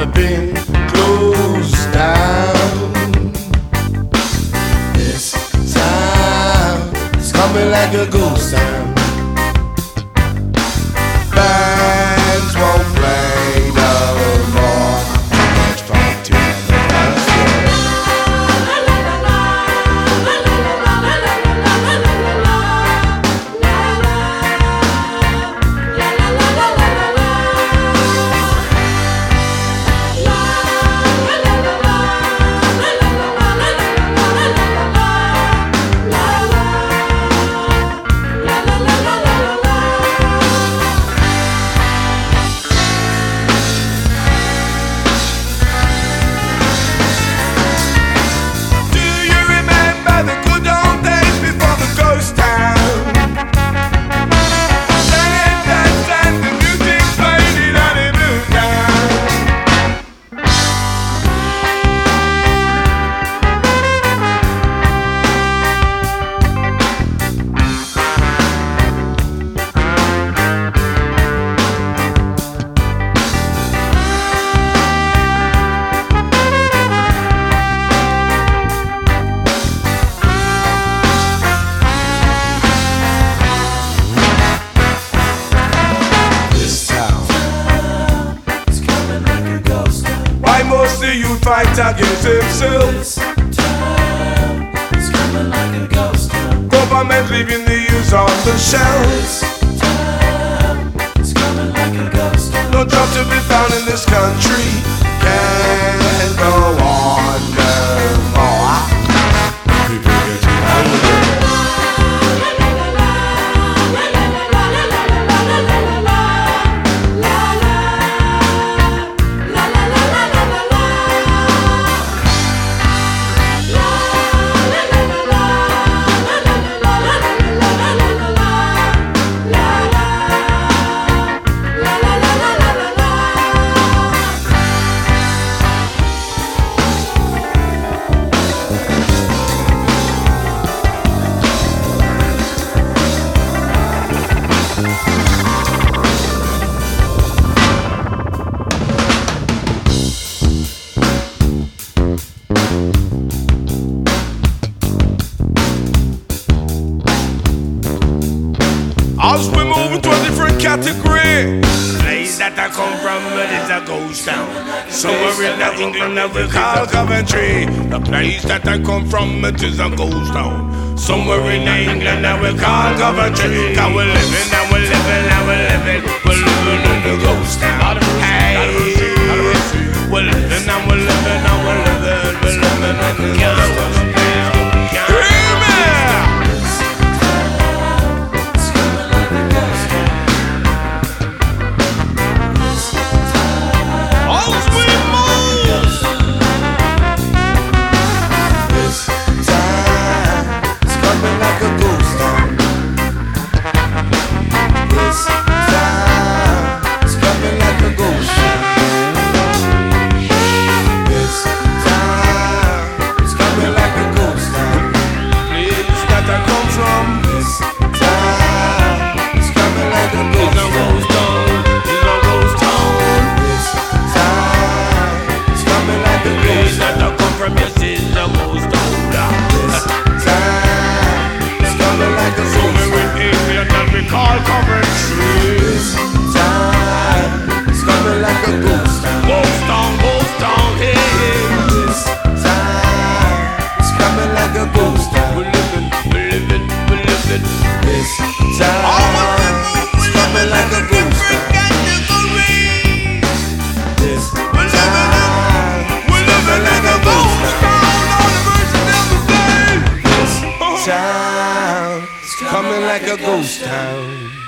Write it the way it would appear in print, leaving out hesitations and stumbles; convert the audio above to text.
have been closed down. This town is coming like a ghost town. Bands won't play no more. Let's fight to the dance floor. Most the youth fight against himself. This town is coming like a ghost town. Government leaving the youth on the shelf. This town is coming like a ghost town. No job to be found in this country. Can't go on no more. People getting hungry. As we move into a different category, place that I come from, but it's a ghost town. Somewhere in England that we call Coventry. The place that I come from, it is a ghost town. Somewhere in England that we call Coventry. Cause we're living and we're living and we're living. We're living in the ghost town. Hey, we're living and we're living and we're living. We're living in the ghost town. Coming like a ghost town.